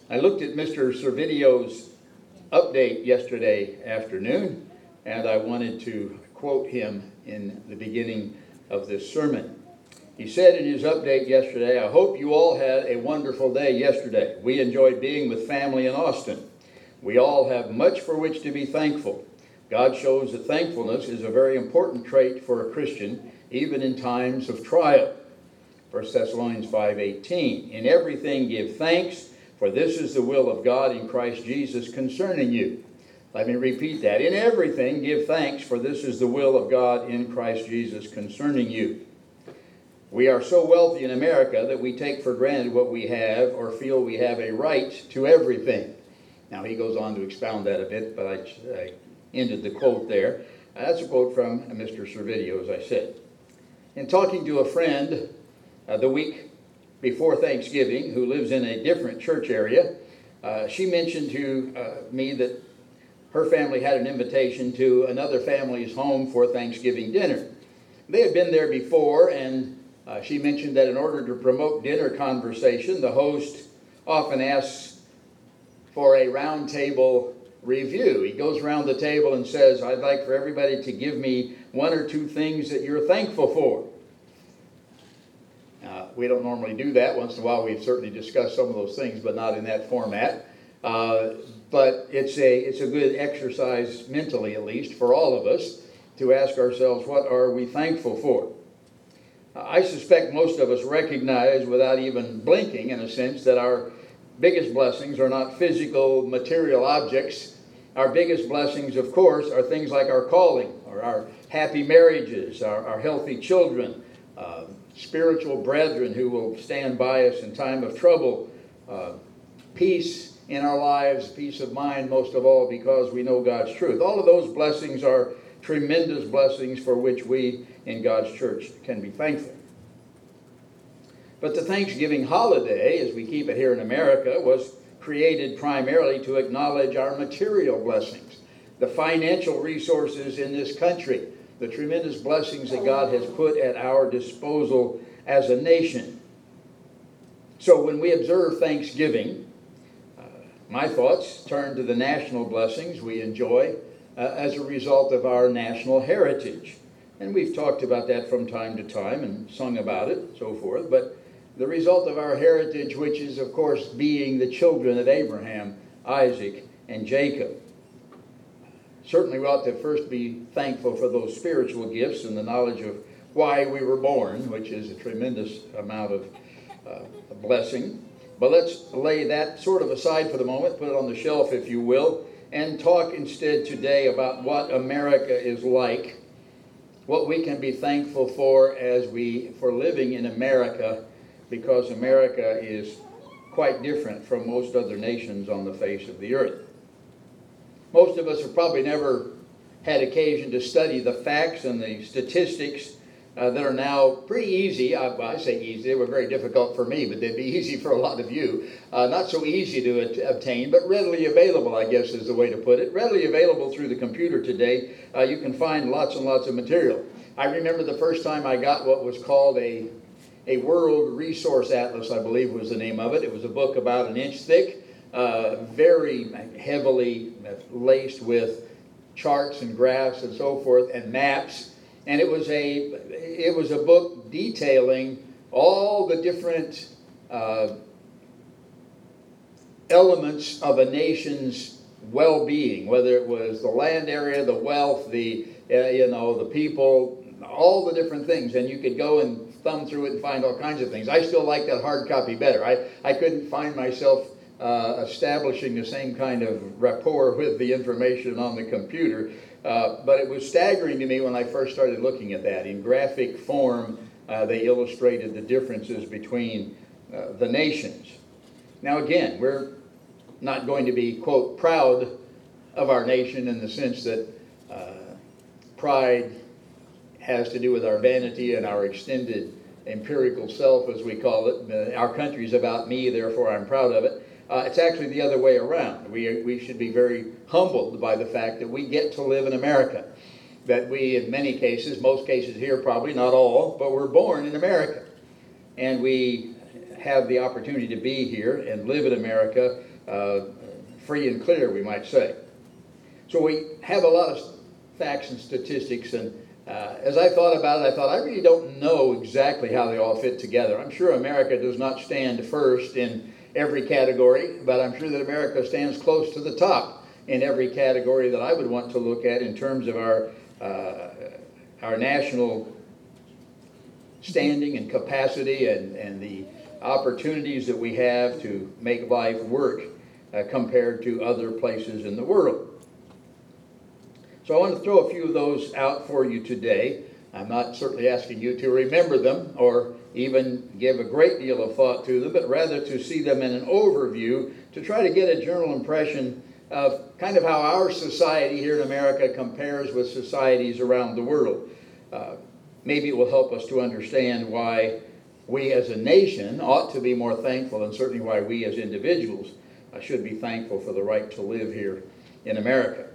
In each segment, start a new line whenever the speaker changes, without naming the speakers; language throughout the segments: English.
I looked at Mr. Servidio's update yesterday afternoon, and I wanted to quote him in the beginning of this sermon. He said in his update yesterday, "I hope you all had a wonderful day yesterday. We enjoyed being with family in Austin. We all have much for which to be thankful. God shows that thankfulness is a very important trait for a Christian, even in times of trial." 1 Thessalonians 5:18. "In everything give thanks, for this is the will of God in Christ Jesus concerning you." Let me repeat that. In everything give thanks, for this is the will of God in Christ Jesus concerning you. We are so wealthy in America that we take for granted what we have or feel we have a right to everything. Now he goes on to expound that a bit, but I ended the quote there. That's a quote from Mr. Servidio, as I said. In talking to a friend the week before Thanksgiving, who lives in a different church area, she mentioned to me that her family had an invitation to another family's home for Thanksgiving dinner. They had been there before, and she mentioned that in order to promote dinner conversation, the host often asks for a round table review. He goes around the table and says, "I'd like for everybody to give me one or two things that you're thankful for." We don't normally do that. Once in a while we've certainly discussed some of those things, but not in that format. But it's a good exercise, mentally at least, for all of us to ask ourselves, what are we thankful for? I suspect most of us recognize without even blinking, in a sense, that our biggest blessings are not physical, material objects. Our biggest blessings, of course, are things like our calling, or our happy marriages, our healthy children, spiritual brethren who will stand by us in time of trouble, peace in our lives, peace of mind, most of all, because we know God's truth. All of those blessings are tremendous blessings for which we in God's church can be thankful. But the Thanksgiving holiday, as we keep it here in America, was created primarily to acknowledge our material blessings, the financial resources in this country, the tremendous blessings that God has put at our disposal as a nation. So when we observe Thanksgiving, my thoughts turn to the national blessings we enjoy as a result of our national heritage. And we've talked about that from time to time and sung about it and so forth. But the result of our heritage, which is, of course, being the children of Abraham, Isaac, and Jacob. Certainly we ought to first be thankful for those spiritual gifts and the knowledge of why we were born, which is a tremendous amount of blessing. But let's lay that sort of aside for the moment, put it on the shelf, if you will, and talk instead today about what America is like, what we can be thankful for for living in America, because America is quite different from most other nations on the face of the earth. Most of us have probably never had occasion to study the facts and the statistics that are now pretty easy. I say easy, they were very difficult for me, but they'd be easy for a lot of you. Not so easy to obtain, but readily available, I guess is the way to put it. Readily available through the computer today. You can find lots and lots of material. I remember the first time I got what was called a World Resource Atlas, I believe was the name of it. It was a book about an inch thick, very heavily laced with charts and graphs and so forth and maps. And it was a book detailing all the different elements of a nation's well-being, whether it was the land area, the wealth, the people, all the different things. And you could go and thumb through it and find all kinds of things. I still like that hard copy better. I couldn't find myself establishing the same kind of rapport with the information on the computer. But it was staggering to me when I first started looking at that. In graphic form, they illustrated the differences between the nations. Now again, we're not going to be, quote, proud of our nation in the sense that pride has to do with our vanity and our extended empirical self, as we call it. Our country's about me, therefore I'm proud of it. It's actually the other way around. We should be very humbled by the fact that we get to live in America. That we, in many cases, most cases here probably, not all, but we're born in America. And we have the opportunity to be here and live in America free and clear, we might say. So we have a lot of facts and statistics, and as I thought about it, I thought I really don't know exactly how they all fit together. I'm sure America does not stand first in every category, but I'm sure that America stands close to the top in every category that I would want to look at in terms of our national standing and capacity and the opportunities that we have to make life work compared to other places in the world. So I want to throw a few of those out for you today. I'm not certainly asking you to remember them or even give a great deal of thought to them, but rather to see them in an overview to try to get a general impression of kind of how our society here in America compares with societies around the world. Maybe it will help us to understand why we as a nation ought to be more thankful, and certainly why we as individuals should be thankful for the right to live here in America.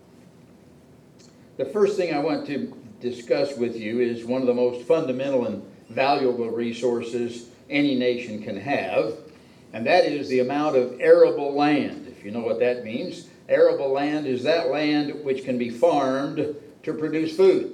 The first thing I want to discuss with you is one of the most fundamental and valuable resources any nation can have, and that is the amount of arable land. If you know what that means, arable land is that land which can be farmed to produce food.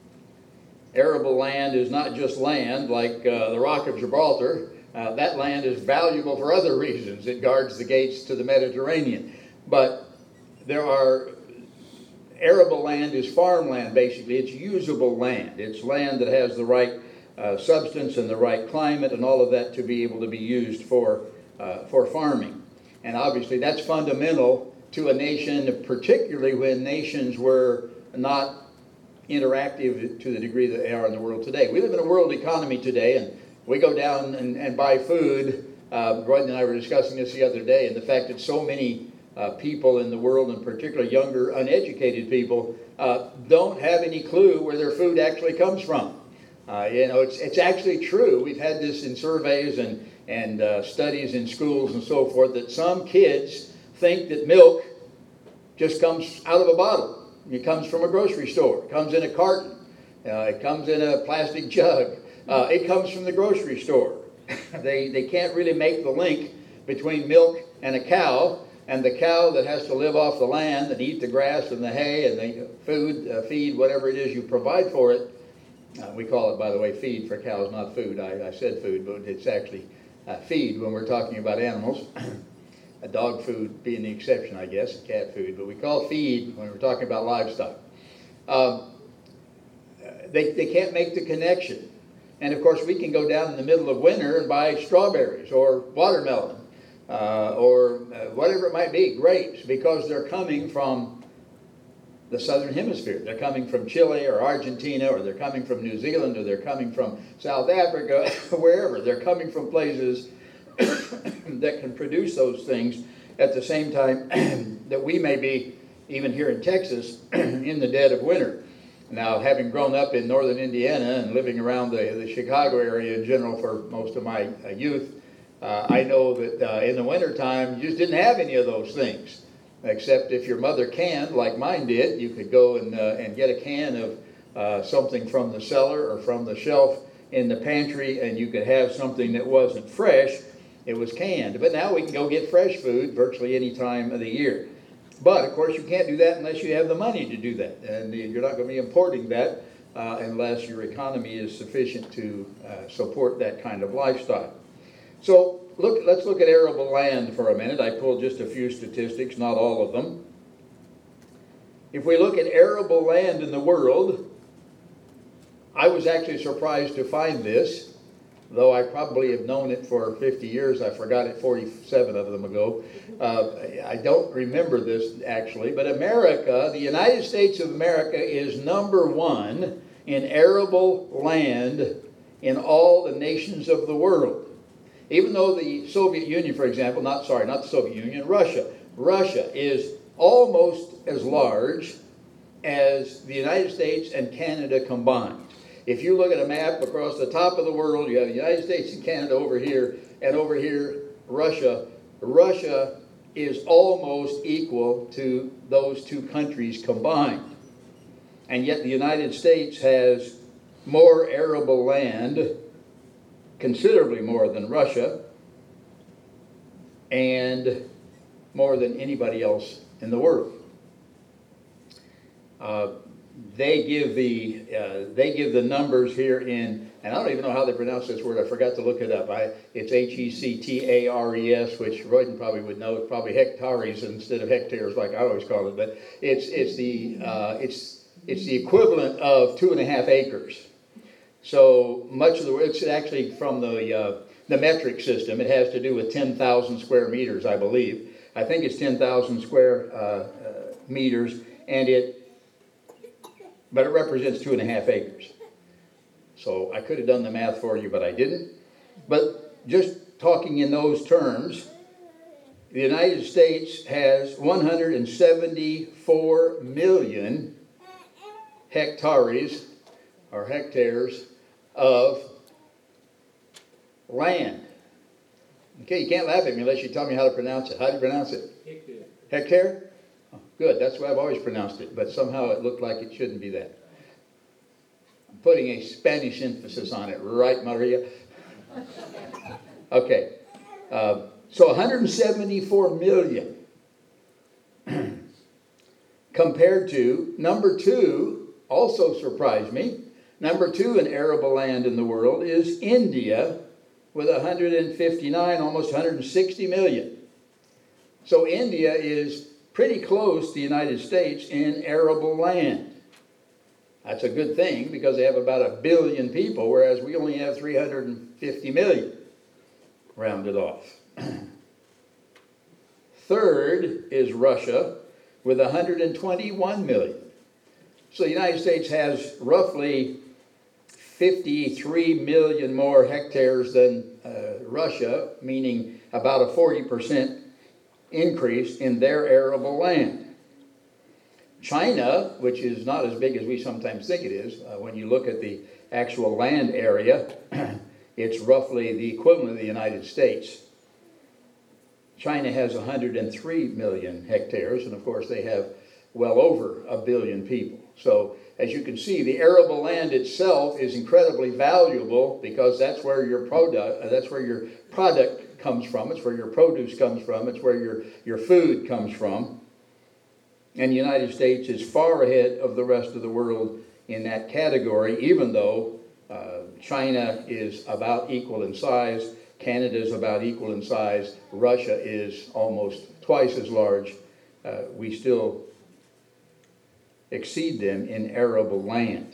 Arable land is not just land like the Rock of Gibraltar. That land is valuable for other reasons. It guards the gates to the Mediterranean. But there are arable land is farmland, basically. It's usable land. It's land that has the right substance and the right climate and all of that to be able to be used for farming. And obviously that's fundamental to a nation, particularly when nations were not interactive to the degree that they are in the world today. We live in a world economy today, and we go down and buy food. Gordon and I were discussing this the other day, and the fact that so many people in the world, and particularly younger, uneducated people, don't have any clue where their food actually comes from. It's actually true. We've had this in surveys and studies in schools and so forth, that some kids think that milk just comes out of a bottle. It comes from a grocery store. It comes in a carton. It comes in a plastic jug. It comes from the grocery store. They can't really make the link between milk and a cow, and the cow that has to live off the land and eat the grass and the hay and the feed, whatever it is you provide for it. We call it, by the way, feed for cows, not food. I said food, but it's actually feed when we're talking about animals. A dog food being the exception, I guess, cat food, but we call feed when we're talking about livestock. They can't make the connection. And of course, we can go down in the middle of winter and buy strawberries or watermelon or whatever it might be, grapes, because they're coming from the southern hemisphere. They're coming from Chile or Argentina, or they're coming from New Zealand, or they're coming from South Africa, wherever. They're coming from places that can produce those things at the same time that we may be, even here in Texas, in the dead of winter. Now, having grown up in northern Indiana and living around the Chicago area in general for most of my youth, I know that in the wintertime, you just didn't have any of those things. Except if your mother canned, like mine did, you could go and get a can of something from the cellar or from the shelf in the pantry, and you could have something that wasn't fresh. It was canned. But now we can go get fresh food virtually any time of the year. But, of course, you can't do that unless you have the money to do that. And you're not going to be importing that unless your economy is sufficient to support that kind of lifestyle. So let's look at arable land for a minute. I pulled just a few statistics, not all of them. If we look at arable land in the world, I was actually surprised to find this, though I probably have known it for 50 years. I forgot it 47 of them ago. I don't remember this actually, but America, the United States of America, is number one in arable land in all the nations of the world. Even though the Soviet Union, for example, not the Soviet Union, Russia is almost as large as the United States and Canada combined. If you look at a map across the top of the world, you have the United States and Canada over here, and over here, Russia. Russia is almost equal to those two countries combined. And yet the United States has more arable land, considerably more than Russia, and more than anybody else in the world. They give the numbers here in, and I don't even know how they pronounce this word. I forgot to look it up. It's Hectares, which Royden probably would know. It's probably hectares instead of hectares, like I always call it. But it's the equivalent of 2.5 acres. So much of it's actually from the metric system. It has to do with 10,000 square meters, I believe. I think it's 10,000 square meters, but it represents 2.5 acres. So I could have done the math for you, but I didn't. But just talking in those terms, the United States has 174 million hectares or hectares of land. Okay, you can't laugh at me unless you tell me how to pronounce it. How do you pronounce it?
Hectare.
Hectare? Oh, good, that's the way I've always pronounced it, but somehow it looked like it shouldn't be that. I'm putting a Spanish emphasis on it, right, Maria? Okay, so 174 million compared to number 2, also surprised me. Number 2 in arable land in the world is India with 159, almost 160 million. So India is pretty close to the United States in arable land. That's a good thing because they have about 1 billion people, whereas we only have 350 million, rounded off. Third is Russia with 121 million. So the United States has roughly 53 million more hectares than Russia, meaning about a 40% increase in their arable land. China, which is not as big as we sometimes think it is, when you look at the actual land area, it's roughly the equivalent of the United States. China has 103 million hectares, and of course they have well over 1 billion people. So as you can see, the arable land itself is incredibly valuable because that's where your product comes from. It's where your produce comes from. It's where your food comes from. And the United States is far ahead of the rest of the world in that category, even though China is about equal in size, Canada is about equal in size, Russia is almost twice as large. We still exceed them in arable land.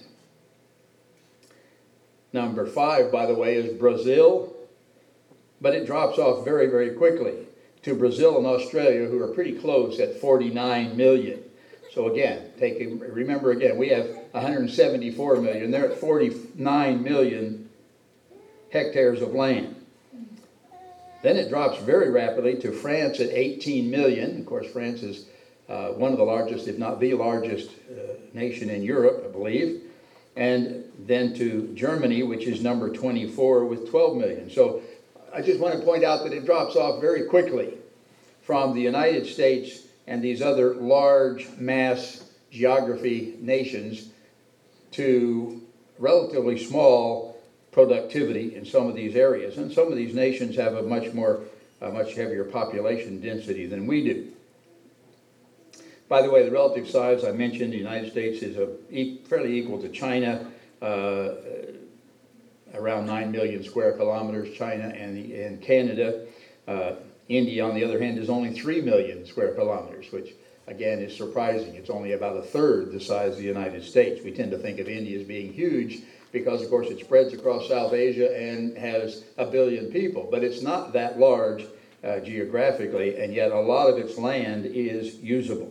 Number 5, by the way, is Brazil, but it drops off very, very quickly to Brazil and Australia, who are pretty close at 49 million. So again, remember again, we have 174 million. They're at 49 million hectares of land. Then it drops very rapidly to France at 18 million. Of course, France is one of the largest, if not the largest nation in Europe, I believe. And then to Germany, which is number 24 with 12 million. So I just want to point out that it drops off very quickly from the United States and these other large mass geography nations to relatively small productivity in some of these areas. And some of these nations have a much heavier population density than we do. By the way, the relative size I mentioned, the United States is fairly equal to China, around 9 million square kilometers, China and Canada. India, on the other hand, is only 3 million square kilometers, which, again, is surprising. It's only about 1/3 the size of the United States. We tend to think of India as being huge because, of course, it spreads across South Asia and has 1 billion people. But it's not that large geographically, and yet a lot of its land is usable.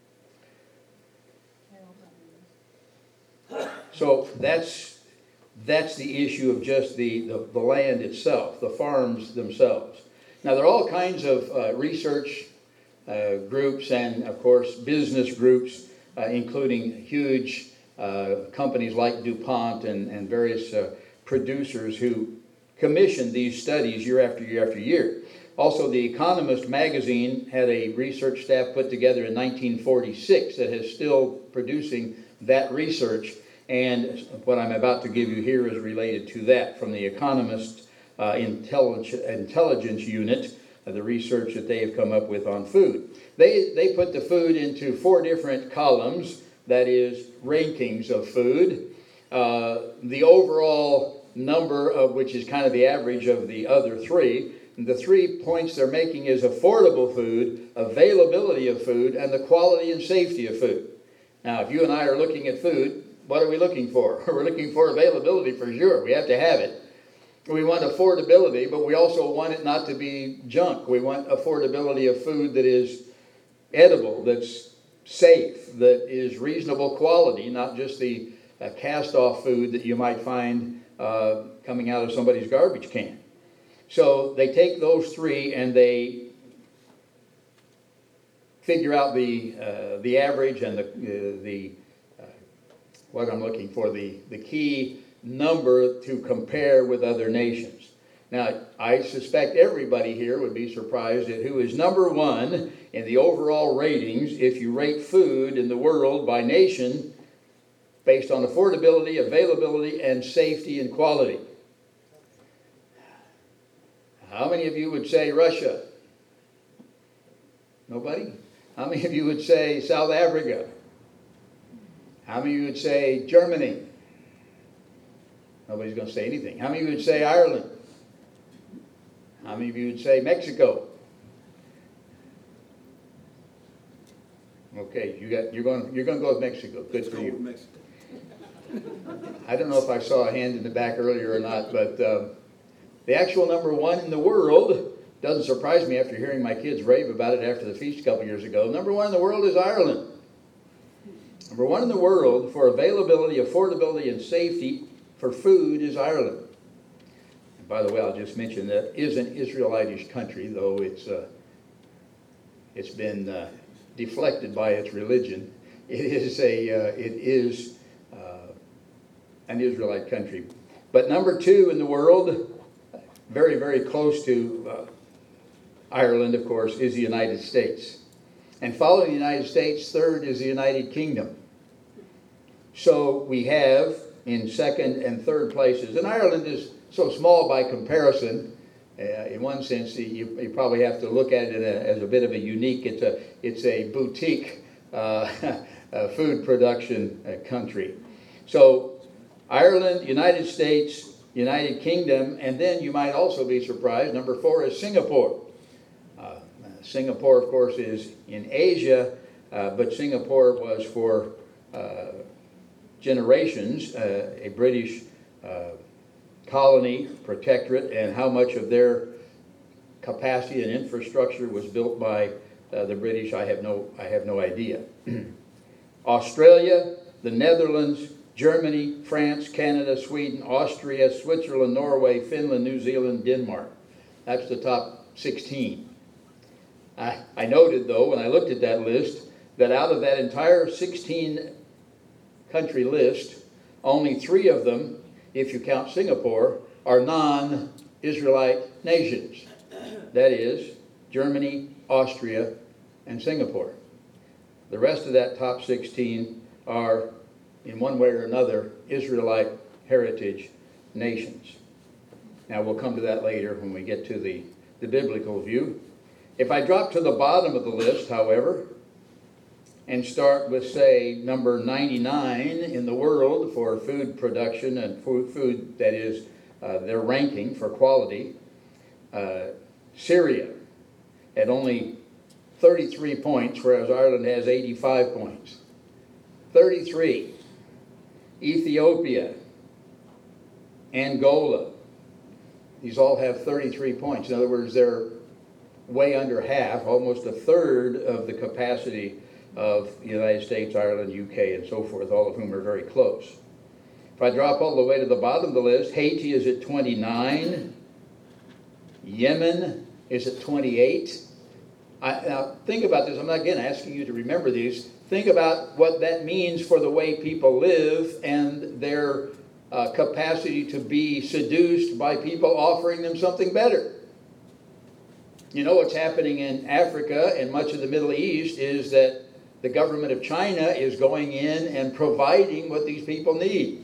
So that's the issue of just the land itself, the farms themselves. Now, there are all kinds of research groups and, of course, business groups, including huge companies like DuPont and various producers who commission these studies year after year after year. Also, The Economist magazine had a research staff put together in 1946 that is still producing that research. And what I'm about to give you here is related to that from The Economist intelligence unit. the research that they have come up with on food. They put the food into 4 different columns, that is, rankings of food. The overall number of which is kind of the average of the other 3. The 3 points they're making is affordable food, availability of food, and the quality and safety of food. Now, if you and I are looking at food, what are we looking for? We're looking for availability for sure. We have to have it. We want affordability, but we also want it not to be junk. We want affordability of food that is edible, that's safe, that is reasonable quality, not just the cast-off food that you might find coming out of somebody's garbage can. So they take those 3 and they figure out the average and the what I'm looking for, the key number to compare with other nations. Now, I suspect everybody here would be surprised at who is number 1 in the overall ratings if you rate food in the world by nation based on affordability, availability, and safety and quality. How many of you would say Russia? Nobody? How many of you would say South Africa? How many of you would say Germany? Nobody's going to say anything. How many of you would say Ireland? How many of you would say Mexico? Okay, you're going to go with Mexico. Good for you. I don't know if I saw a hand in the back earlier or not, but the actual number 1 in the world doesn't surprise me after hearing my kids rave about it after the feast a couple years ago. Number 1 in the world is Ireland. Number 1 in the world for availability, affordability, and safety for food is Ireland. And by the way, I'll just mention that is an Israelitish country, though it's been deflected by its religion. It is an Israelite country. But number 2 in the world, very, very close to Ireland, of course, is the United States. And following the United States, 3rd is the United Kingdom. So we have in 2nd and 3rd places, and Ireland is so small by comparison. In one sense, you probably have to look at it as a bit of a unique. It's a boutique food production country. So Ireland, United States, United Kingdom, and then you might also be surprised, number 4 is Singapore. Singapore, of course, is in Asia, but Singapore was for generations a British colony, protectorate, and how much of their capacity and infrastructure was built by the British, I have no idea. Australia, the Netherlands, Germany, France, Canada, Sweden, Austria, Switzerland, Norway, Finland, New Zealand, Denmark. That's the top 16. I noted, though, when I looked at that list, that out of that entire 16 country list, only 3 of them, if you count Singapore, are non-Israelite nations. That is, Germany, Austria, and Singapore. The rest of that top 16 are, in one way or another, Israelite heritage nations. Now, we'll come to that later when we get to the biblical view. If I drop to the bottom of the list, however, and start with, say, number 99 in the world for food production and food that is their ranking for quality, Syria at only 33 points, whereas Ireland has 85 points. 33. Ethiopia, Angola, these all have 33 points. In other words, they're way under half, almost a third of the capacity of the United States, Ireland, UK, and so forth, all of whom are very close. If I drop all the way to the bottom of the list, Haiti is at 29. Yemen is at 28. Now, think about this. I'm not, again, asking you to remember these. Think about what that means for the way people live and their capacity to be seduced by people offering them something better. You know what's happening in Africa and much of the Middle East is that the government of China is going in and providing what these people need.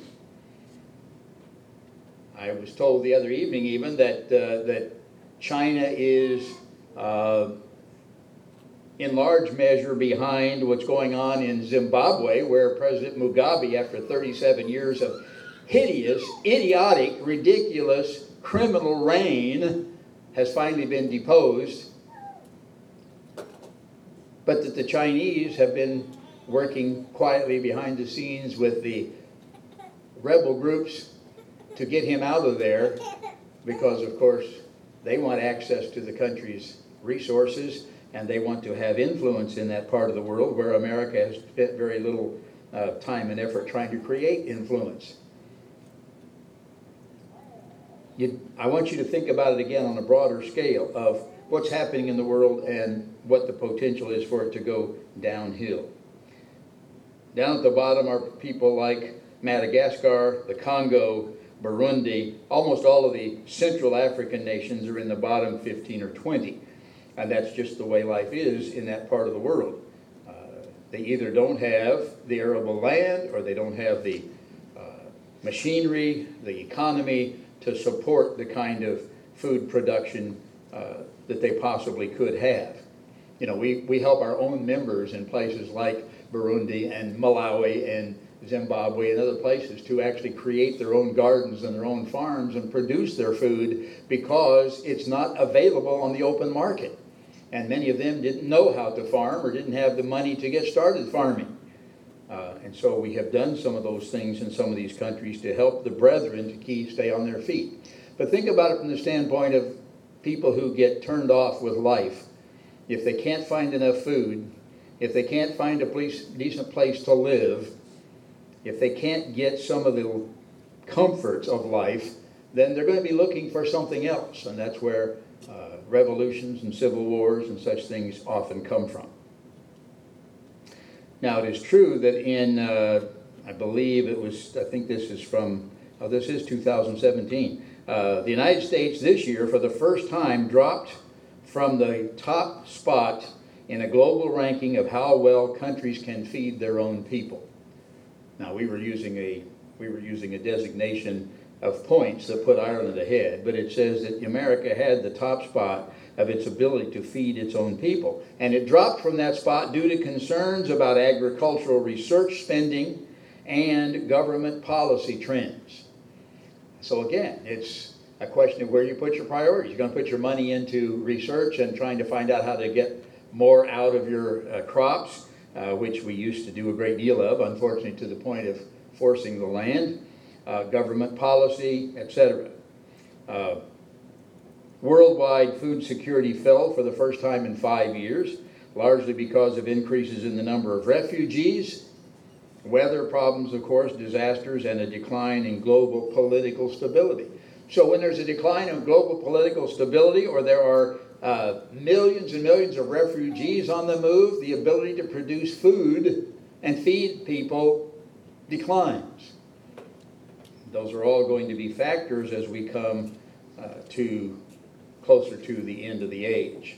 I was told the other evening even that China is uh, in large measure behind what's going on in Zimbabwe, where President Mugabe, after 37 years of hideous, idiotic, ridiculous, criminal reign, has finally been deposed, but that the Chinese have been working quietly behind the scenes with the rebel groups to get him out of there, because of course they want access to the country's resources, and they want to have influence in that part of the world where America has spent very little time and effort trying to create influence. I want you to think about it again on a broader scale of what's happening in the world and what the potential is for it to go downhill. Down at the bottom are people like Madagascar, the Congo, Burundi. Almost all of the Central African nations are in the bottom 15 or 20. And that's just the way life is in that part of the world. They either don't have the arable land, or they don't have the machinery, the economy to support the kind of food production that they possibly could have. You know, we help our own members in places like Burundi and Malawi and Zimbabwe and other places to actually create their own gardens and their own farms and produce their food, because it's not available on the open market. And many of them didn't know how to farm or didn't have the money to get started farming. And so we have done some of those things in some of these countries to help the brethren to stay on their feet. But think about it from the standpoint of people who get turned off with life. If they can't find enough food, if they can't find a decent place to live, if they can't get some of the comforts of life, then they're going to be looking for something else. And that's where revolutions and civil wars and such things often come from. Now, it is true that in, I believe it was, I think this is from, this is 2017. The United States this year, for the first time, dropped from the top spot in a global ranking of how well countries can feed their own people. Now, we were using a designation of points that put Ireland ahead, but it says that America had the top spot of its ability to feed its own people. And it dropped from that spot due to concerns about agricultural research spending and government policy trends. So again, it's a question of where you put your priorities. You're going to put your money into research and trying to find out how to get more out of your crops, which we used to do a great deal of, unfortunately to the point of forcing the land. Government policy, etc. Worldwide food security fell for the first time in 5 years, largely because of increases in the number of refugees, weather problems, of course, disasters, and a decline in global political stability. So when there's a decline in global political stability, or there are millions and millions of refugees on the move, the ability to produce food and feed people declines. Those are all going to be factors as we come closer to the end of the age.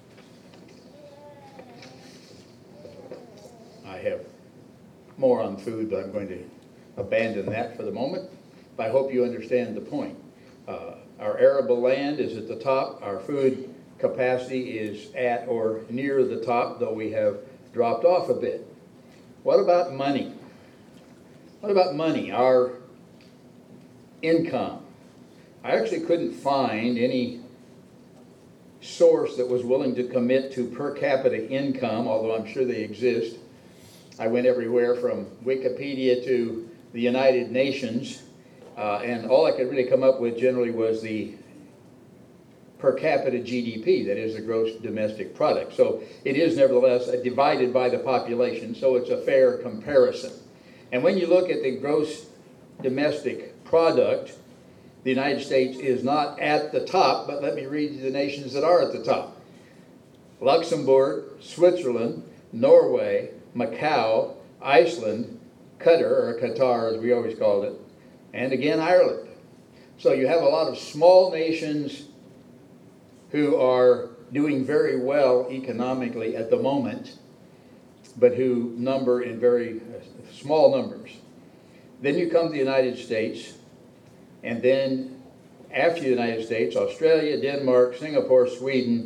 I have more on food, but I'm going to abandon that for the moment. But I hope you understand the point. Our arable land is at the top. Our food capacity is at or near the top, though we have dropped off a bit. What about money? What about money? Our income. I actually couldn't find any source that was willing to commit to per capita income, although I'm sure they exist. I went everywhere from Wikipedia to the United Nations, and all I could really come up with generally was the per capita GDP, that is the gross domestic product. So it is nevertheless divided by the population, so it's a fair comparison. And when you look at the gross domestic product, the United States is not at the top, but let me read you the nations that are at the top. Luxembourg, Switzerland, Norway, Macau, Iceland, Qatar, or Qatar as we always called it, and again Ireland. So you have a lot of small nations who are doing very well economically at the moment, but who number in very small numbers. Then you come to the United States, and then after the United States, Australia, Denmark, Singapore, Sweden,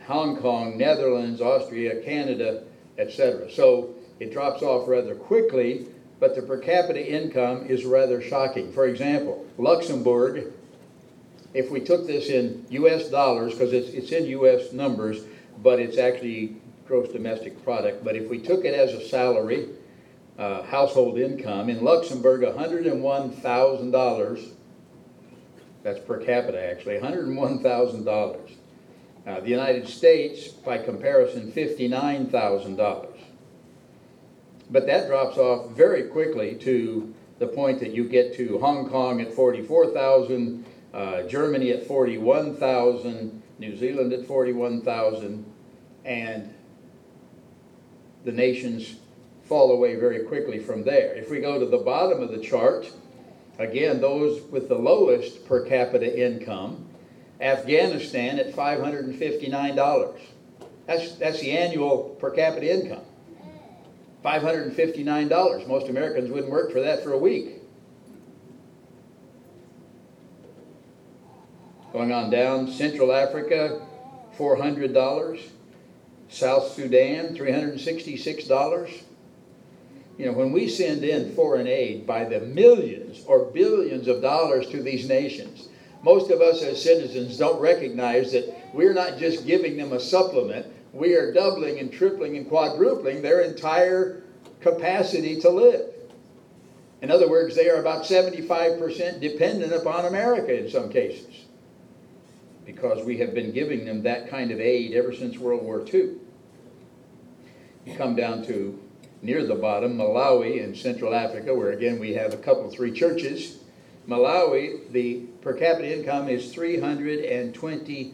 Hong Kong, Netherlands, Austria, Canada, etc. So it drops off rather quickly, but the per capita income is rather shocking. For example, Luxembourg, if we took this in US dollars, because it's in US numbers, but it's actually gross domestic product, but if we took it as a salary, household income, in Luxembourg, $101,000, that's per capita actually, $101,000. The United States, by comparison, $59,000. But that drops off very quickly to the point that you get to Hong Kong at 44,000, Germany at 41,000, New Zealand at 41,000, and the nations fall away very quickly from there. If we go to the bottom of the chart, again, those with the lowest per capita income, Afghanistan at $559. That's the annual per capita income. $559. Most Americans wouldn't work for that for a week. Going on down, Central Africa, $400. South Sudan, $366. You know, when we send in foreign aid by the millions or billions of dollars to these nations, most of us as citizens don't recognize that we're not just giving them a supplement, we are doubling and tripling and quadrupling their entire capacity to live. In other words, they are about 75% dependent upon America in some cases, because we have been giving them that kind of aid ever since World War II. You come down to near the bottom, Malawi in Central Africa, where again we have three churches. Malawi, the per capita income is $322.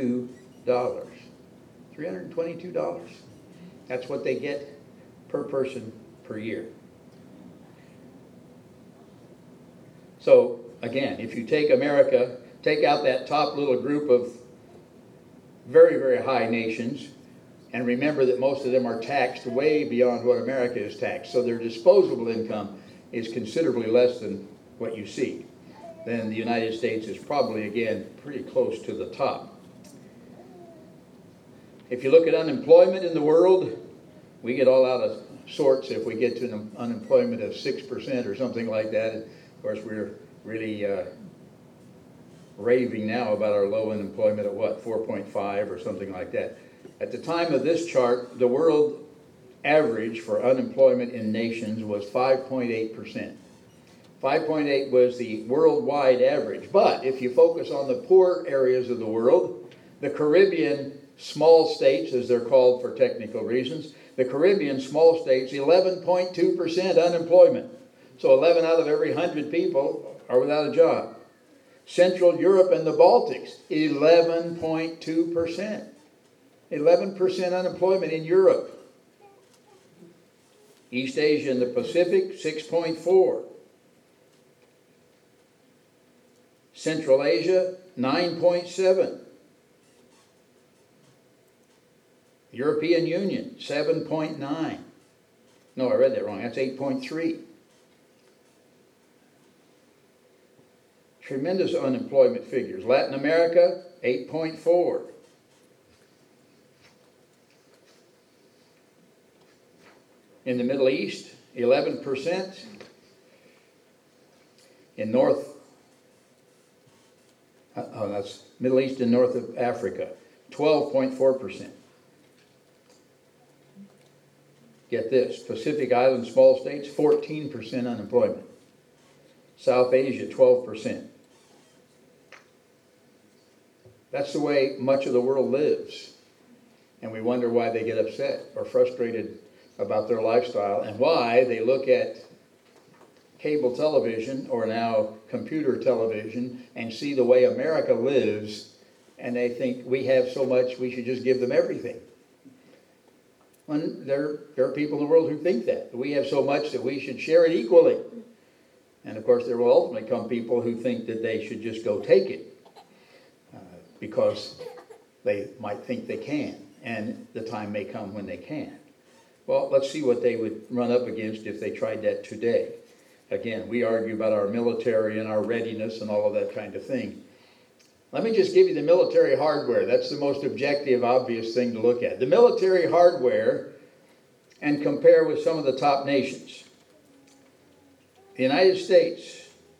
$322. That's what they get per person per year. So again, if you take America, take out that top little group of very, very high nations, and remember that most of them are taxed way beyond what America is taxed. So their disposable income is considerably less than what you see. Then the United States is probably, again, pretty close to the top. If you look at unemployment in the world, we get all out of sorts if we get to an unemployment of 6% or something like that. And of course, we're really raving now about our low unemployment at what, 4.5 or something like that. At the time of this chart, the world average for unemployment in nations was 5.8%. 5.8 was the worldwide average. But if you focus on the poor areas of the world, the Caribbean small states, as they're called for technical reasons, the Caribbean small states, 11.2% unemployment. So 11 out of every 100 people are without a job. Central Europe and the Baltics, 11.2%. 11% unemployment in Europe. East Asia and the Pacific, 6.4%. Central Asia, 9.7%. European Union, 7.9%. No, I read that wrong. That's 8.3%. Tremendous unemployment figures. Latin America, 8.4%. In the Middle East, 11%. In that's Middle East and North of Africa, 12.4%. Get this, Pacific Island small states, 14% unemployment. South Asia, 12%. That's the way much of the world lives. And we wonder why they get upset or frustrated about their lifestyle, and why they look at cable television or now computer television and see the way America lives, and they think we have so much we should just give them everything. When there are people in the world who think that we have so much that we should share it equally. And of course there will ultimately come people who think that they should just go take it because they might think they can, and the time may come when they can. Well, let's see what they would run up against if they tried that today. Again, we argue about our military and our readiness and all of that kind of thing. Let me just give you the military hardware. That's the most objective, obvious thing to look at. The military hardware, and compare with some of the top nations. The United States.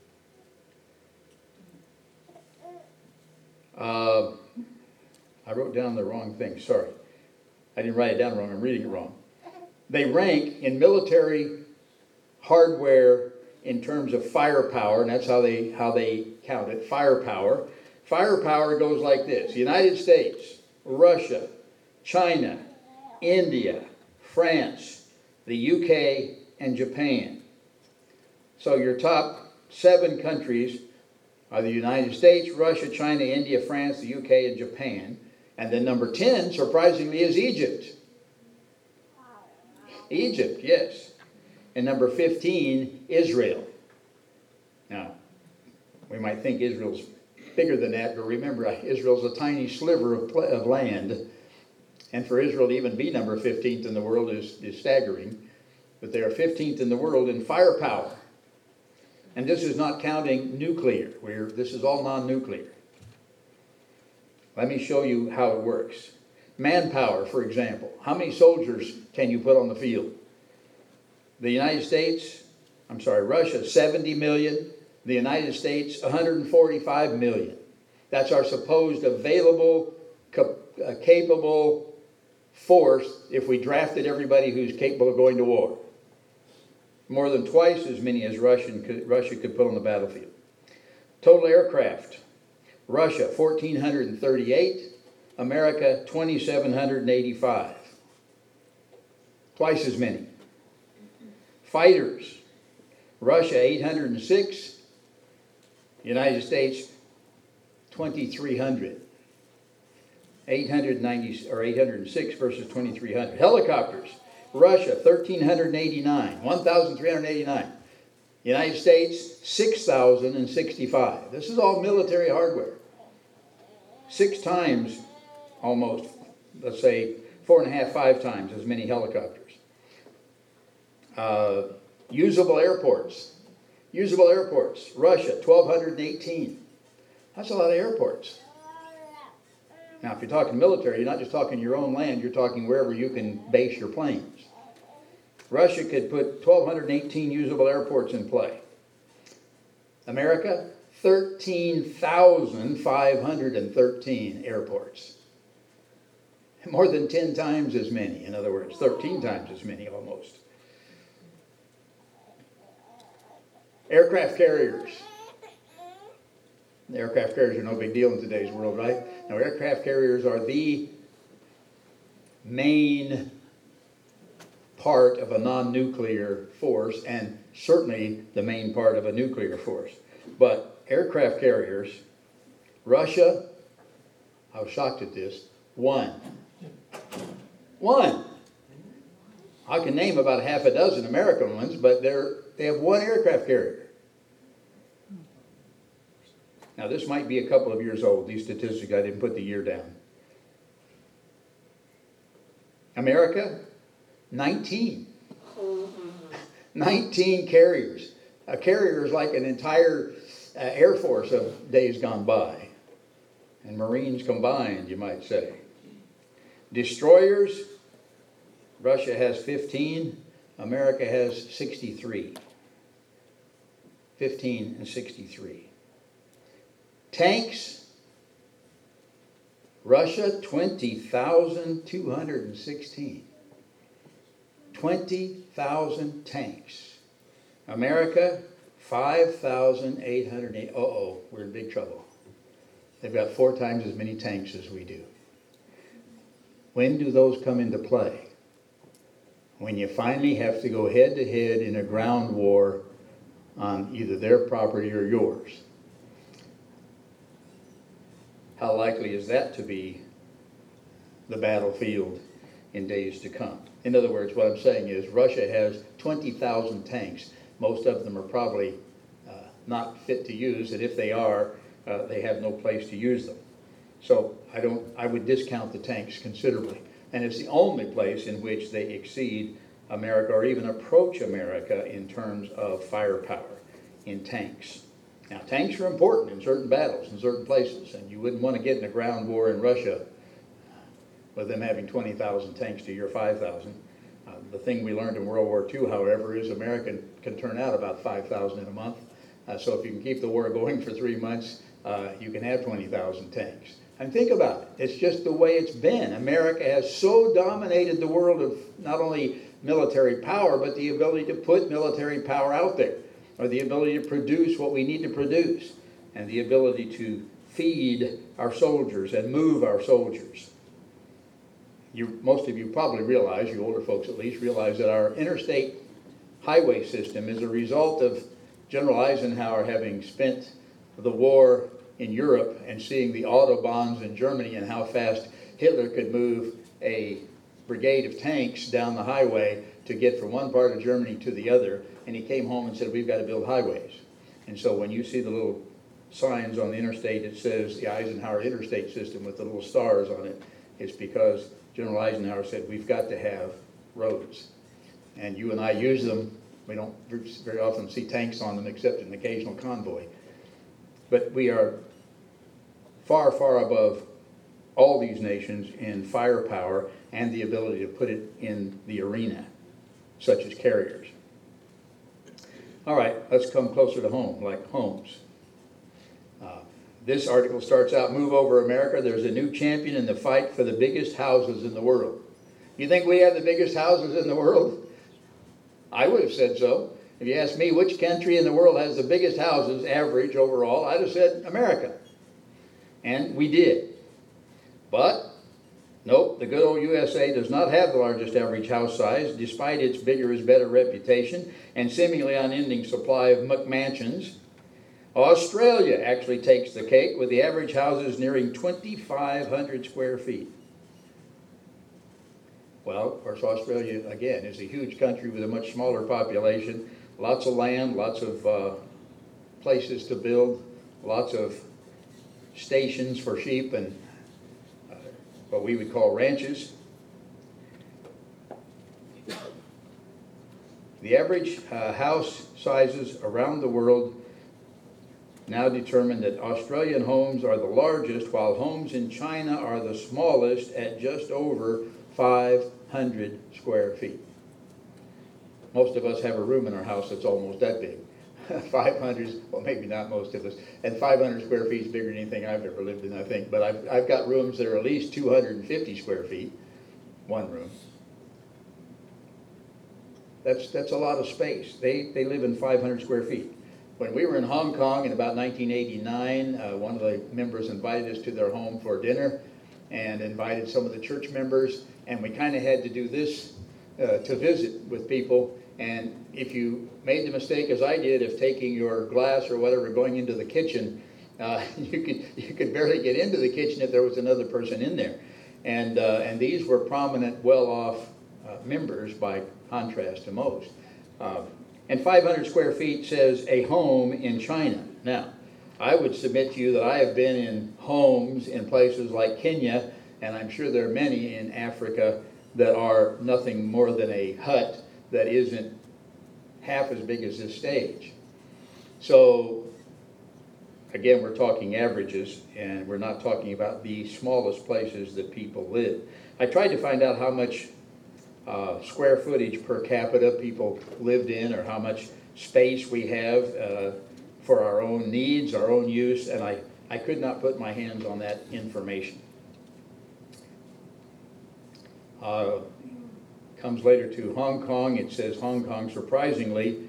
I wrote down the wrong thing, sorry. I didn't write it down wrong, I'm reading it wrong. They rank in military hardware in terms of firepower, and that's how they count it, firepower. Firepower goes like this: United States, Russia, China, India, France, the UK, and Japan. So your top 7 countries are the United States, Russia, China, India, France, the UK, and Japan. And then number 10, surprisingly, is Egypt. Egypt, yes. And number 15, Israel. Now, we might think Israel's bigger than that, but remember, Israel's a tiny sliver of land. And for Israel to even be number 15th in the world is staggering. But they are 15th in the world in firepower. And this is not counting nuclear. This is all non-nuclear. Let me show you how it works. Manpower, for example. How many soldiers can you put on the field? Russia, 70 million. The United States, 145 million. That's our supposed available, capable force if we drafted everybody who's capable of going to war. More than twice as many as Russia could put on the battlefield. Total aircraft. Russia, 1,438. America, 2,785. Twice as many. Fighters. Russia, 806. United States, 2,300. 806 versus 2,300. Helicopters. Russia, 1,389. 1,389. United States, 6,065. This is all military hardware. 6 times, almost, let's say 4.5, 5 times as many helicopters. Usable airports. Usable airports. Russia, 1,218. That's a lot of airports. Now, if you're talking military, you're not just talking your own land, you're talking wherever you can base your planes. Russia could put 1,218 usable airports in play. America, 13,513 airports. More than 10 times as many, in other words, 13 times as many almost. Aircraft carriers. Aircraft carriers are no big deal in today's world, right? Now, aircraft carriers are the main part of a non-nuclear force, and certainly the main part of a nuclear force. But aircraft carriers, Russia, I was shocked at this, 1. I can name about 6 American ones, but they have 1 aircraft carrier. Now, this might be a couple of years old, these statistics, I didn't put the year down. America, 19. 19 carriers. A carrier is like an entire Air Force of days gone by. And Marines combined, you might say. Destroyers, Russia has 15. America has 63. 15 and 63. Tanks, Russia, 20,216. 20,000 tanks. America, 5,808. Uh-oh, we're in big trouble. They've got 4 times as many tanks as we do. When do those come into play? When you finally have to go head-to-head in a ground war on either their property or yours. How likely is that to be the battlefield in days to come? In other words, what I'm saying is Russia has 20,000 tanks. Most of them are probably not fit to use, and if they are, they have no place to use them. So I would discount the tanks considerably. And it's the only place in which they exceed America or even approach America in terms of firepower in tanks. Now, tanks are important in certain battles, in certain places, and you wouldn't want to get in a ground war in Russia with them having 20,000 tanks to your 5,000. The thing we learned in World War II, however, is America can turn out about 5,000 in a month. So if you can keep the war going for 3 months, you can have 20,000 tanks. And think about it. It's just the way it's been. America has so dominated the world of not only military power, but the ability to put military power out there, or the ability to produce what we need to produce, and the ability to feed our soldiers and move our soldiers. Most of you probably realize, you older folks at least, realize that our interstate highway system is a result of General Eisenhower having spent the war in Europe and seeing the Autobahns in Germany and how fast Hitler could move a brigade of tanks down the highway to get from one part of Germany to the other. And he came home and said, we've got to build highways. And so when you see the little signs on the interstate, it says the Eisenhower Interstate System with the little stars on it. It's because General Eisenhower said, we've got to have roads. And you and I use them. We don't very often see tanks on them except in an occasional convoy. But we are far, far above all these nations in firepower and the ability to put it in the arena, such as carriers. All right, let's come closer to home, like homes. This article starts out, Move Over America. There's a new champion in the fight for the biggest houses in the world. You think we have the biggest houses in the world? I would have said so. If you asked me which country in the world has the biggest houses, average overall, I'd have said America. And we did. But, nope, the good old USA does not have the largest average house size, despite its bigger is better reputation and seemingly unending supply of McMansions. Australia actually takes the cake, with the average houses nearing 2,500 square feet. Well, of course, Australia, again, is a huge country with a much smaller population, lots of land, lots of places to build, lots of stations for sheep and what we would call ranches. The average house sizes around the world now determine that Australian homes are the largest, while homes in China are the smallest at just over 500 square feet. Most of us have a room in our house that's almost that big. 500, well, maybe not most of us, and 500 square feet is bigger than anything I've ever lived in, I think. But I've got rooms that are at least 250 square feet, one room. That's a lot of space. They live in 500 square feet. When we were in Hong Kong in about 1989, one of the members invited us to their home for dinner and invited some of the church members, and we kind of had to do this to visit with people. And if you made the mistake, as I did, of taking your glass or whatever going into the kitchen, you could barely get into the kitchen if there was another person in there. And these were prominent, well-off members by contrast to most. And 500 square feet says a home in China. Now, I would submit to you that I have been in homes in places like Kenya, and I'm sure there are many in Africa that are nothing more than a hut that isn't half as big as this stage. So, again, we're talking averages, and we're not talking about the smallest places that people live. I tried to find out how much square footage per capita people lived in, or how much space we have for our own needs, our own use, and I could not put my hands on that information. Comes later to Hong Kong. It says Hong Kong, surprisingly,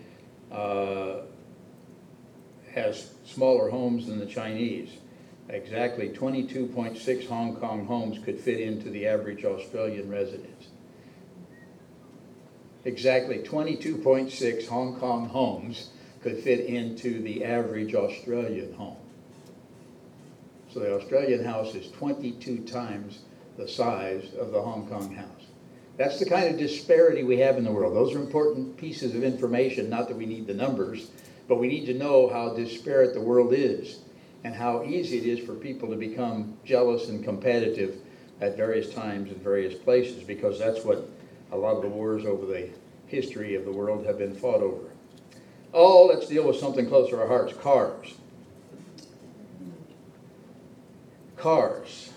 has smaller homes than the Chinese. Exactly 22.6 Hong Kong homes could fit into the average Australian residence. Exactly 22.6 Hong Kong homes could fit into the average Australian home. So the Australian house is 22 times the size of the Hong Kong house. That's the kind of disparity we have in the world. Those are important pieces of information, not that we need the numbers, but we need to know how disparate the world is and how easy it is for people to become jealous and competitive at various times in various places, because that's what a lot of the wars over the history of the world have been fought over. Oh, let's deal with something close to our hearts, cars. cars.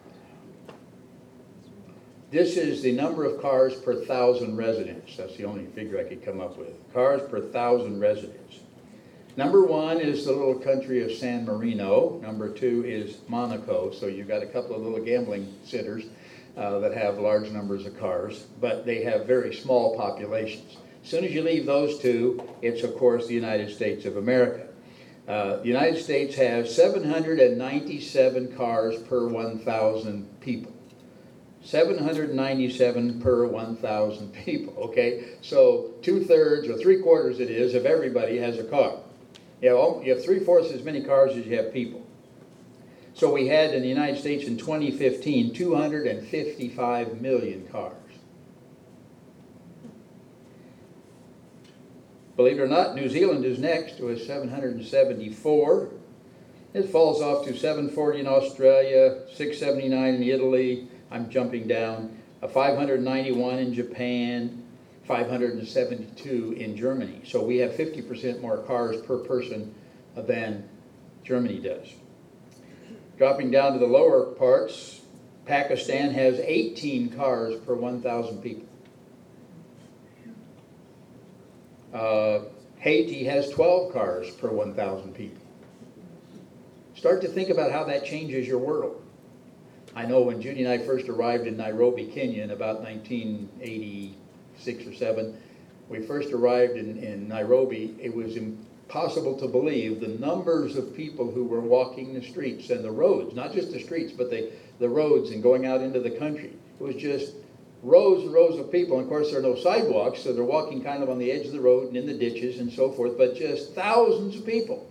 This is the number of cars per 1,000 residents. That's the only figure I could come up with. Cars per 1,000 residents. Number one is the little country of San Marino. Number two is Monaco. So you've got a couple of little gambling centers that have large numbers of cars, but they have very small populations. As soon as you leave those two, it's of course the United States of America. The United States has 797 cars per 1,000 people. 797 per 1,000 people, okay? So 2/3 or 3/4 it is of everybody has a car. You have 3/4 as many cars as you have people. So we had in the United States in 2015, 255 million cars. Believe it or not, New Zealand is next with 774. It falls off to 740 in Australia, 679 in Italy. I'm jumping down. 591 in Japan, 572 in Germany. So we have 50% more cars per person than Germany does. Dropping down to the lower parts, Pakistan has 18 cars per 1,000 people. Haiti has 12 cars per 1,000 people. Start to think about how that changes your world. I know when Judy and I first arrived in Nairobi, Kenya in about 1986 or 7, we first arrived in Nairobi, it was impossible to believe the numbers of people who were walking the streets and the roads, not just the streets, but the roads and going out into the country. It was just rows and rows of people. And of course, there are no sidewalks, so they're walking kind of on the edge of the road and in the ditches and so forth, but just thousands of people.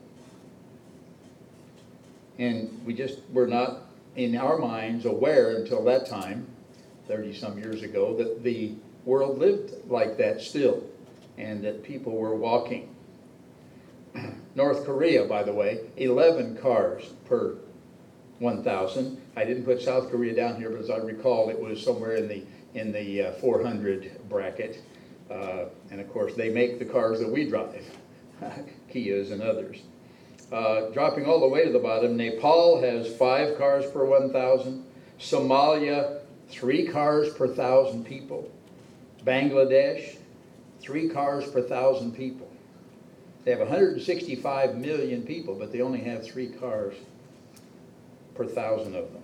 And we just were not, in our minds, aware until that time, 30-some years ago, that the world lived like that still, and that people were walking. North Korea, by the way, 11 cars per 1,000. I didn't put South Korea down here, but as I recall, it was somewhere in the 400 bracket. And of course, they make the cars that we drive, Kias and others. Dropping all the way to the bottom, Nepal has 5 cars per 1,000. Somalia, 3 cars per 1,000 people. Bangladesh, 3 cars per 1,000 people. They have 165 million people, but they only have 3 cars per 1,000 of them.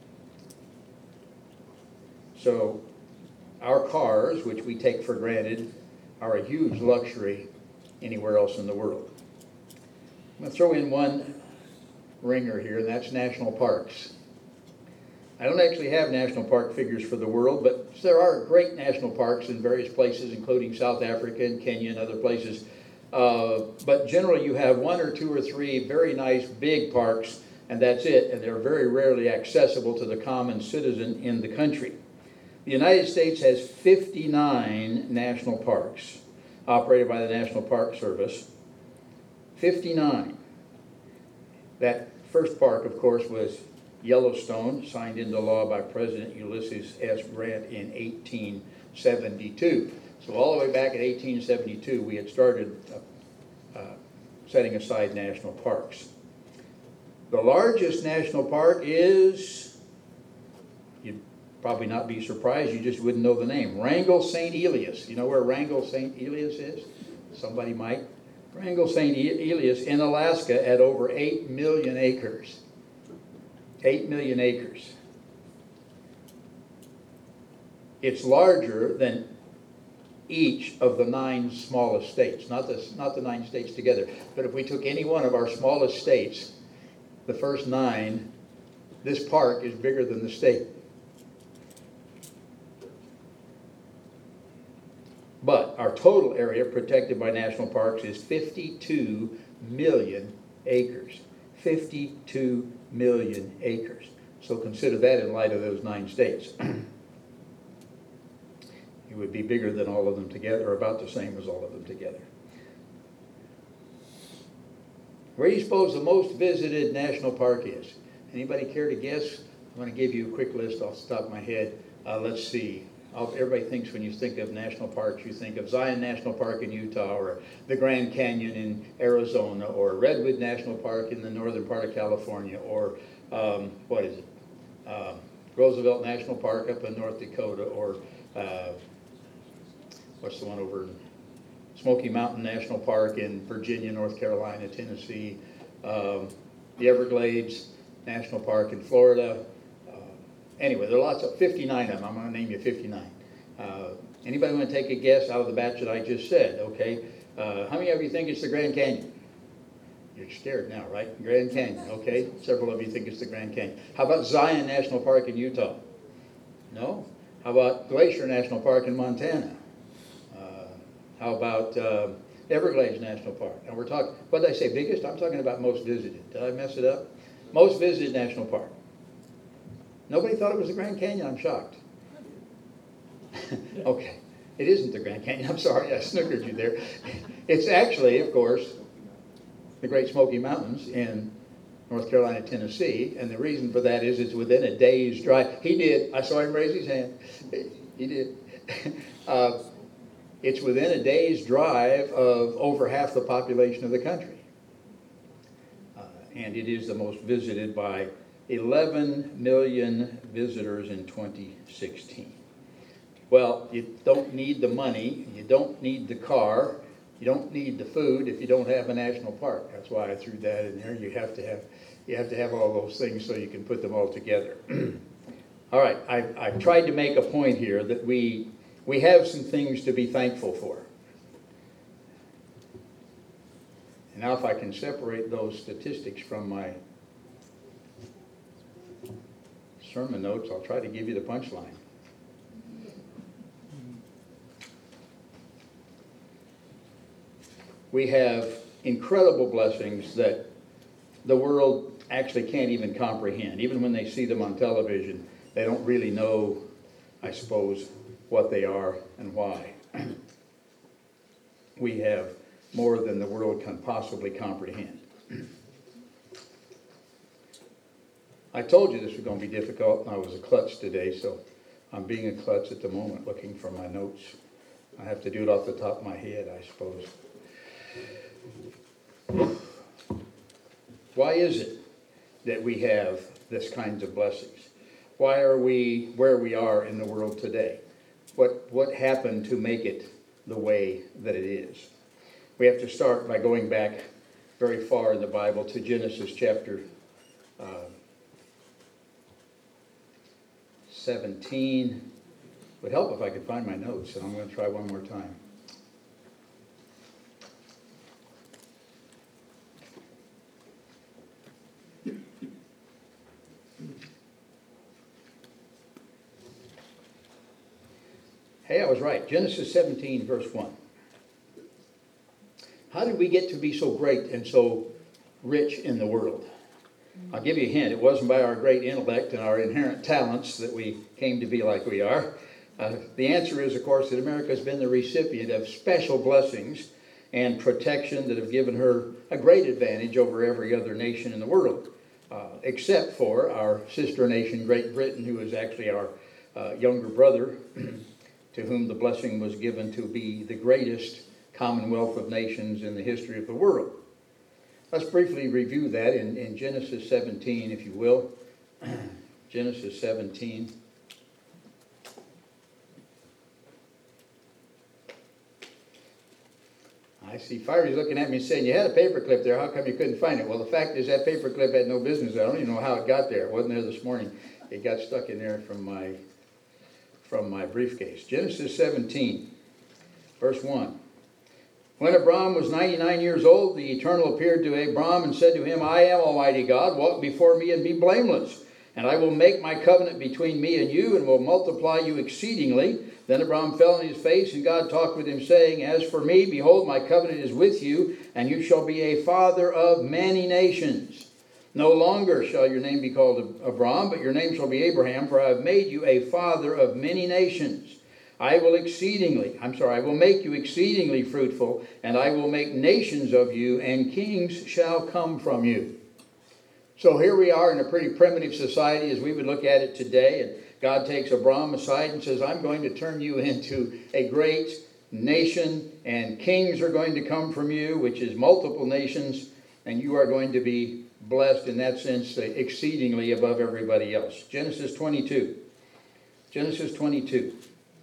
So our cars, which we take for granted, are a huge luxury anywhere else in the world. I'm going to throw in one ringer here, and that's national parks. I don't actually have national park figures for the world, but there are great national parks in various places, including South Africa and Kenya and other places. But generally you have 1 or 2 or 3 very nice big parks, and that's it, and they're very rarely accessible to the common citizen in the country. The United States has 59 national parks operated by the National Park Service. 59. That first park, of course, was Yellowstone, signed into law by President Ulysses S. Grant in 1872. So all the way back in 1872, we had started setting aside national parks. The largest national park is, you'd probably not be surprised, you just wouldn't know the name, Wrangell St. Elias. You know where Wrangell St. Elias is? Somebody might. Wrangell St. Elias in Alaska at over 8 million acres. 8 million acres. It's larger than each of the 9 smallest states, not the 9 states together, but if we took any one of our smallest states, the first 9, this park is bigger than the state. But our total area protected by national parks is 52 million acres. 52 million acres. So consider that in light of those 9 states. It would be bigger than all of them together, or about the same as all of them together. Where do you suppose the most visited national park is? Anybody care to guess? I'm going to give you a quick list off the top of my head. Let's see. Everybody thinks when you think of national parks, you think of Zion National Park in Utah, or the Grand Canyon in Arizona, or Redwood National Park in the northern part of California, or what is it? Roosevelt National Park up in North Dakota, or what's the one over in Smoky Mountain National Park in Virginia, North Carolina, Tennessee, the Everglades National Park in Florida. Anyway, there are lots of 59 of them. I'm going to name you 59. Anybody want to take a guess out of the batch that I just said? Okay. How many of you think it's the Grand Canyon? You're scared now, right? Grand Canyon, okay. Several of you think it's the Grand Canyon. How about Zion National Park in Utah? No? How about Glacier National Park in Montana? How about Everglades National Park? And we're talking, what did I say, biggest? I'm talking about most visited. Did I mess it up? Most visited national park. Nobody thought it was the Grand Canyon? I'm shocked. Okay. It isn't the Grand Canyon. I'm sorry, I snookered you there. It's actually, of course, the Great Smoky Mountains in North Carolina, Tennessee, and the reason for that is it's within a day's drive. He did. I saw him raise his hand. He did. It's within a day's drive of over half the population of the country. And it is the most visited by 11 million visitors in 2016. Well, you don't need the money, you don't need the car, you don't need the food if you don't have a national park. That's why I threw that in there. You have to have all those things so you can put them all together. All right, I've tried to make a point here that we have some things to be thankful for. And now if I can separate those statistics from my sermon notes, I'll try to give you the punchline. We have incredible blessings that the world actually can't even comprehend. Even when they see them on television, they don't really know, I suppose, what they are and why. We have more than the world can possibly comprehend. I told you this was going to be difficult, and I was a klutz today, so I'm being a klutz at the moment, looking for my notes. I have to do it off the top of my head, I suppose. Why is it that we have this kinds of blessings? Why are we where we are in the world today? What happened to make it the way that it is? We have to start by going back very far in the Bible to Genesis chapter 17. It would help if I could find my notes, and I'm going to try one more time. Hey, I was right. Genesis 17, verse 1. How did we get to be so great and so rich in the world? I'll give you a hint. It wasn't by our great intellect and our inherent talents that we came to be like we are. The answer is, of course, that America has been the recipient of special blessings and protection that have given her a great advantage over every other nation in the world, except for our sister nation, Great Britain, who is actually our younger brother, to whom the blessing was given to be the greatest commonwealth of nations in the history of the world. Let's briefly review that in Genesis 17, if you will. Genesis 17. I see Fiery's looking at me saying, you had a paperclip there, how come you couldn't find it? Well, the fact is that paperclip had no business. I don't even know how it got there. It wasn't there this morning. It got stuck in there from my briefcase. Genesis 17, verse 1. When Abram was 99 years old, the Eternal appeared to Abram and said to him, I am Almighty God, walk before me and be blameless. And I will make my covenant between me and you, and will multiply you exceedingly. Then Abram fell on his face, and God talked with him, saying, As for me, behold, my covenant is with you, and you shall be a father of many nations. No longer shall your name be called Abram, but your name shall be Abraham, for I have made you a father of many nations. I will make you exceedingly fruitful, and I will make nations of you, and kings shall come from you. So here we are in a pretty primitive society as we would look at it today, and God takes Abram aside and says, I'm going to turn you into a great nation, and kings are going to come from you, which is multiple nations, and you are going to be blessed in that sense exceedingly above everybody else. Genesis 22. Genesis 22.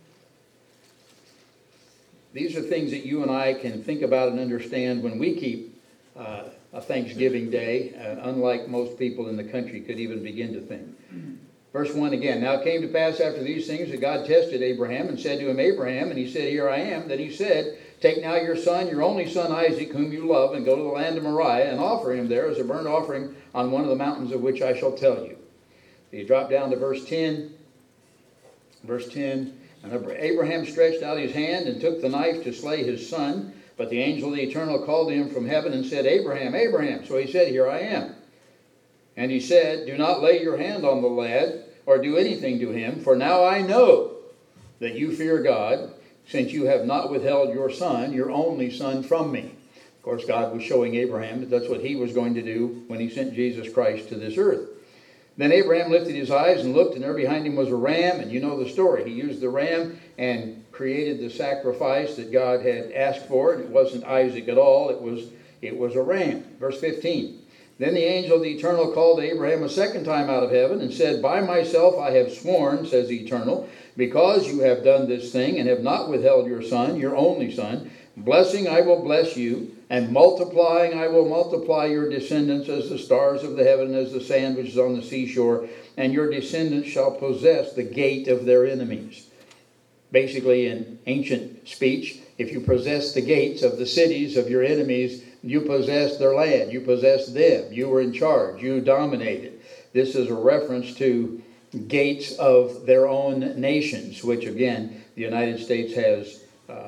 These are things that you and I can think about and understand when we keep a Thanksgiving Day, unlike most people in the country could even begin to think. Verse 1 again. Now it came to pass after these things that God tested Abraham and said to him, Abraham, and he said, Here I am. Then he said, Take now your son, your only son Isaac, whom you love, and go to the land of Moriah, and offer him there as a burnt offering on one of the mountains of which I shall tell you. You drop down to verse 10. Verse 10. And Abraham stretched out his hand and took the knife to slay his son. But the angel of the Eternal called to him from heaven and said, Abraham, Abraham. So he said, Here I am. And he said, Do not lay your hand on the lad, or do anything to him, for now I know that you fear God, since you have not withheld your son, your only son, from me. Of course, God was showing Abraham that that's what he was going to do when he sent Jesus Christ to this earth. Then Abraham lifted his eyes and looked, and there behind him was a ram, and you know the story. He used the ram and created the sacrifice that God had asked for, and it wasn't Isaac at all, it was a ram. Verse 15. Then the angel of the Eternal called to Abraham a second time out of heaven and said, By myself I have sworn, says the Eternal, because you have done this thing and have not withheld your son, your only son, blessing I will bless you, and multiplying I will multiply your descendants as the stars of the heaven, as the sand which is on the seashore, and your descendants shall possess the gate of their enemies. Basically, in ancient speech, if you possess the gates of the cities of your enemies, you possess their land, you possess them, you were in charge, you dominated. This is a reference to gates of their own nations, which again, the United States has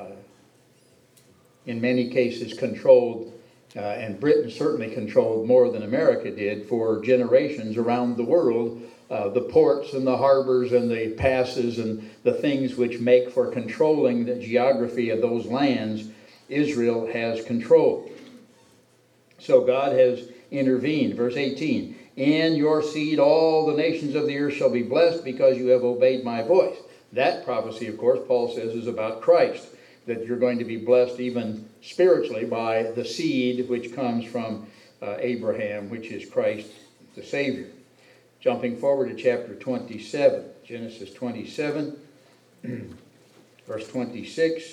in many cases controlled, and Britain certainly controlled more than America did for generations around the world, the ports and the harbors and the passes and the things which make for controlling the geography of those lands, Israel has controlled. So God has intervened. Verse 18, In your seed all the nations of the earth shall be blessed because you have obeyed my voice. That prophecy, of course, Paul says is about Christ, that you're going to be blessed even spiritually by the seed which comes from Abraham, which is Christ the Savior. Jumping forward to chapter 27, Genesis 27, verse 26.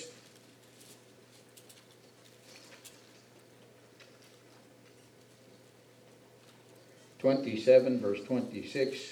Verse 26.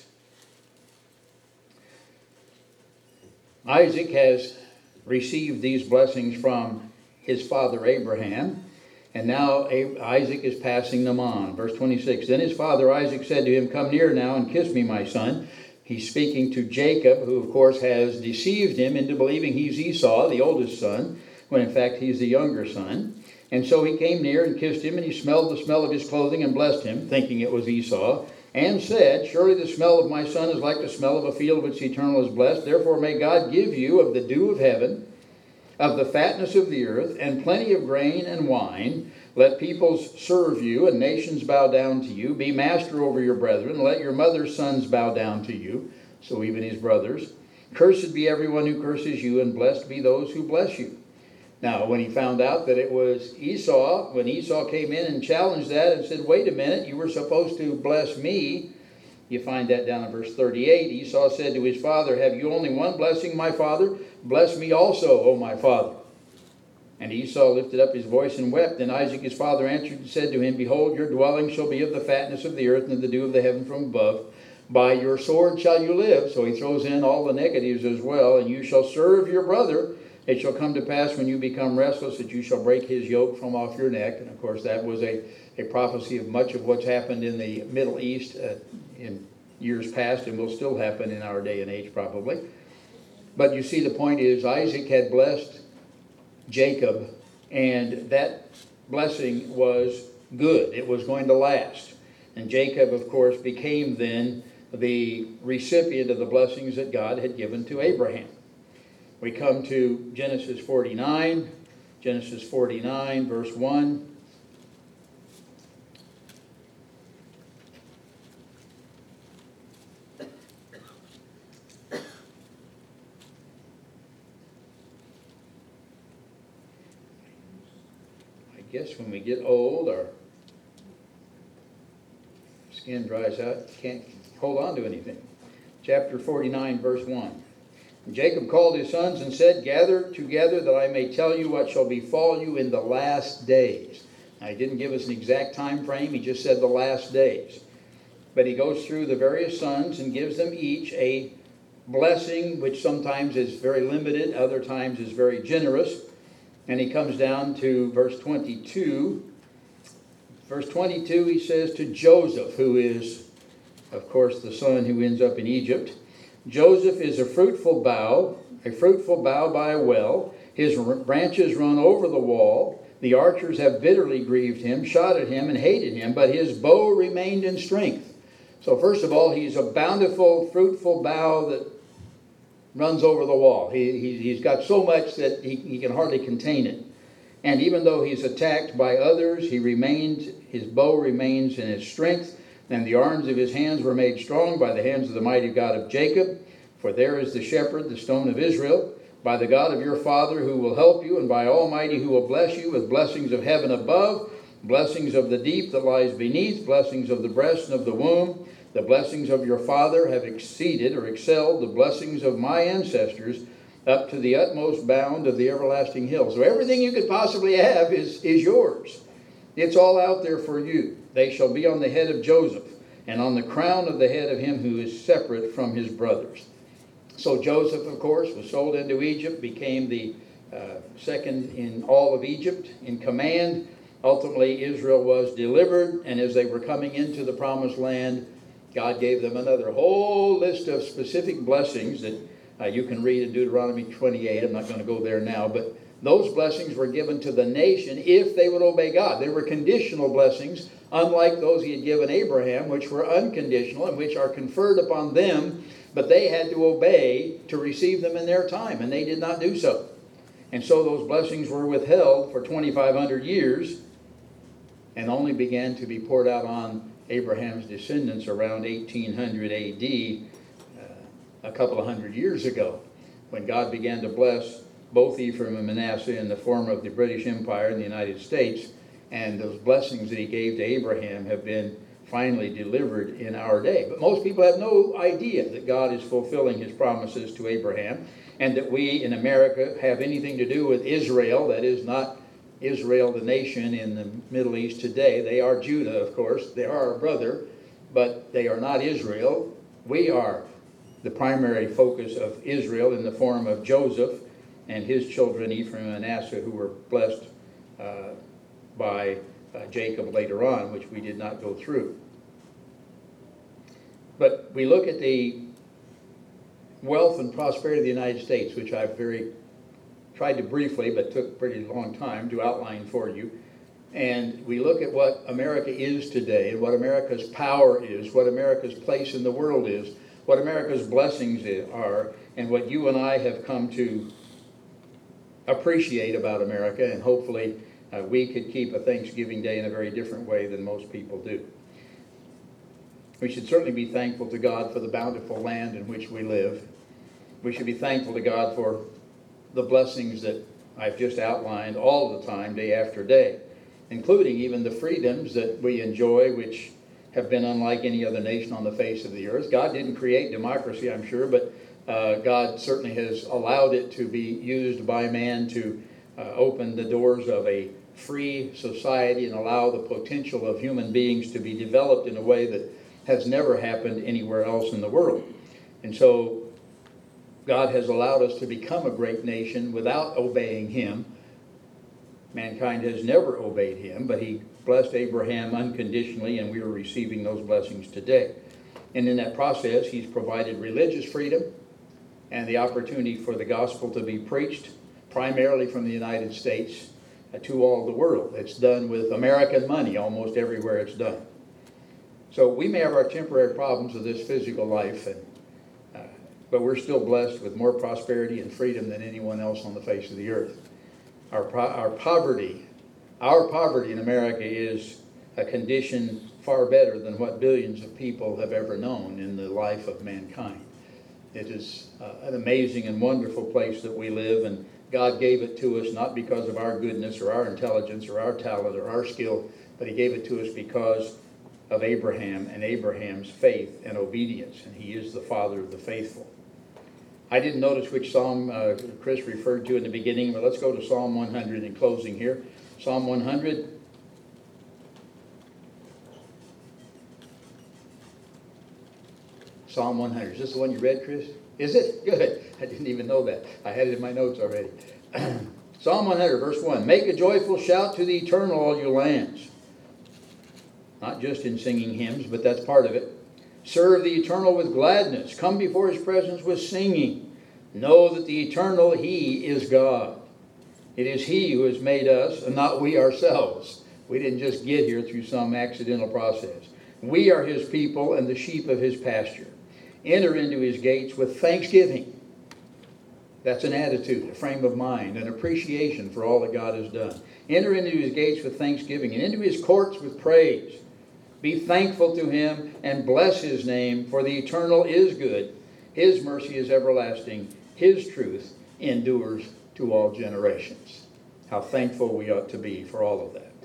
Isaac has received these blessings from his father Abraham, and now Isaac is passing them on. Verse 26. Then his father Isaac said to him, Come near now and kiss me, my son. He's speaking to Jacob, who of course has deceived him into believing he's Esau, the oldest son, when in fact he's the younger son. And so he came near and kissed him, and he smelled the smell of his clothing and blessed him, thinking it was Esau, and said, Surely the smell of my son is like the smell of a field which the Eternal has blessed. Therefore may God give you of the dew of heaven, of the fatness of the earth, and plenty of grain and wine. Let peoples serve you, and nations bow down to you. Be master over your brethren. Let your mother's sons bow down to you. So even his brothers. Cursed be everyone who curses you, and blessed be those who bless you. Now, when he found out that it was Esau, when Esau came in and challenged that and said, Wait a minute, you were supposed to bless me. You find that down in verse 38. Esau said to his father, Have you only one blessing, my father? Bless me also, O my father. And Esau lifted up his voice and wept. Then Isaac his father answered and said to him, Behold, your dwelling shall be of the fatness of the earth and of the dew of the heaven from above. By your sword shall you live. So he throws in all the negatives as well. And you shall serve your brother. It shall come to pass when you become restless that you shall break his yoke from off your neck. And of course that was a prophecy of much of what's happened in the Middle East in years past, and will still happen in our day and age probably. But you see, the point is Isaac had blessed Jacob, and that blessing was good. It was going to last. And Jacob, of course, became then the recipient of the blessings that God had given to Abraham. We come to Genesis 49, verse 1. I guess when we get old, our skin dries out, can't hold on to anything. Chapter 49, verse 1. And Jacob called his sons and said, gather together that I may tell you what shall befall you in the last days. Now, he didn't give us an exact time frame. He just said the last days. But he goes through the various sons and gives them each a blessing, which sometimes is very limited, other times is very generous. And he comes down to verse 22. Verse 22, he says to Joseph, who is, of course, the son who ends up in Egypt. Joseph is a fruitful bough by a well. His branches run over the wall. The archers have bitterly grieved him, shot at him, and hated him, but his bow remained in strength. So first of all, he's a bountiful, fruitful bough that runs over the wall. He's got so much that he can hardly contain it. And even though he's attacked by others, his bow remains in its strength, and the arms of his hands were made strong by the hands of the mighty God of Jacob. For there is the shepherd, the stone of Israel, by the God of your father who will help you, and by Almighty who will bless you with blessings of heaven above, blessings of the deep that lies beneath, blessings of the breast and of the womb. The blessings of your father have exceeded or excelled the blessings of my ancestors up to the utmost bound of the everlasting hill. So everything you could possibly have is yours. It's all out there for you. They shall be on the head of Joseph, and on the crown of the head of him who is separate from his brothers. So Joseph, of course, was sold into Egypt, became the second in all of Egypt in command. Ultimately, Israel was delivered, and as they were coming into the promised land, God gave them another whole list of specific blessings that you can read in Deuteronomy 28. I'm not going to go there now, but those blessings were given to the nation if they would obey God. They were conditional blessings, unlike those he had given Abraham, which were unconditional and which are conferred upon them, but they had to obey to receive them in their time, and they did not do so. And so those blessings were withheld for 2,500 years and only began to be poured out on Abraham's descendants around 1800 AD, a couple of hundred years ago, when God began to bless both Ephraim and Manasseh in the form of the British Empire and the United States. And those blessings that he gave to Abraham have been finally delivered in our day. But most people have no idea that God is fulfilling his promises to Abraham, and that we in America have anything to do with Israel. That is not Israel, the nation in the Middle East today. They are Judah, of course. They are our brother, but they are not Israel. We are the primary focus of Israel in the form of Joseph and his children, Ephraim and Manasseh, who were blessed by Jacob later on, which we did not go through. But we look at the wealth and prosperity of the United States, which I've tried to briefly, but took a pretty long time to outline for you. And we look at what America is today, and what America's power is, what America's place in the world is, what America's blessings are, and what you and I have come to appreciate about America, and hopefully we could keep a Thanksgiving Day in a very different way than most people do. We should certainly be thankful to God for the bountiful land in which we live. We should be thankful to God for the blessings that I've just outlined all the time, day after day, including even the freedoms that we enjoy, which have been unlike any other nation on the face of the earth. God didn't create democracy, I'm sure, but God certainly has allowed it to be used by man to open the doors of a free society and allow the potential of human beings to be developed in a way that has never happened anywhere else in the world. And so God has allowed us to become a great nation without obeying him. Mankind has never obeyed him, but he blessed Abraham unconditionally, and we are receiving those blessings today. And in that process, he's provided religious freedom and the opportunity for the gospel to be preached, primarily from the United States, to all the world. It's done with American money almost everywhere it's done. So we may have our temporary problems with this physical life, but we're still blessed with more prosperity and freedom than anyone else on the face of the earth. Our poverty in America is a condition far better than what billions of people have ever known in the life of mankind. It is an amazing and wonderful place that we live, and God gave it to us not because of our goodness or our intelligence or our talent or our skill, but he gave it to us because of Abraham and Abraham's faith and obedience, and he is the father of the faithful. I didn't notice which psalm Chris referred to in the beginning, but let's go to Psalm 100 in closing here. Psalm 100. Psalm 100. Is this the one you read, Chris? Is it? Good. I didn't even know that. I had it in my notes already. Psalm 100, verse 1. Make a joyful shout to the Eternal, all you lands. Not just in singing hymns, but that's part of it. Serve the Eternal with gladness. Come before his presence with singing. Know that the Eternal, he is God. It is he who has made us, and not we ourselves. We didn't just get here through some accidental process. We are his people and the sheep of his pasture. Enter into his gates with thanksgiving. That's an attitude, a frame of mind, an appreciation for all that God has done. Enter into his gates with thanksgiving and into his courts with praise. Be thankful to him and bless his name, for the Eternal is good. His mercy is everlasting. His truth endures to all generations. How thankful we ought to be for all of that.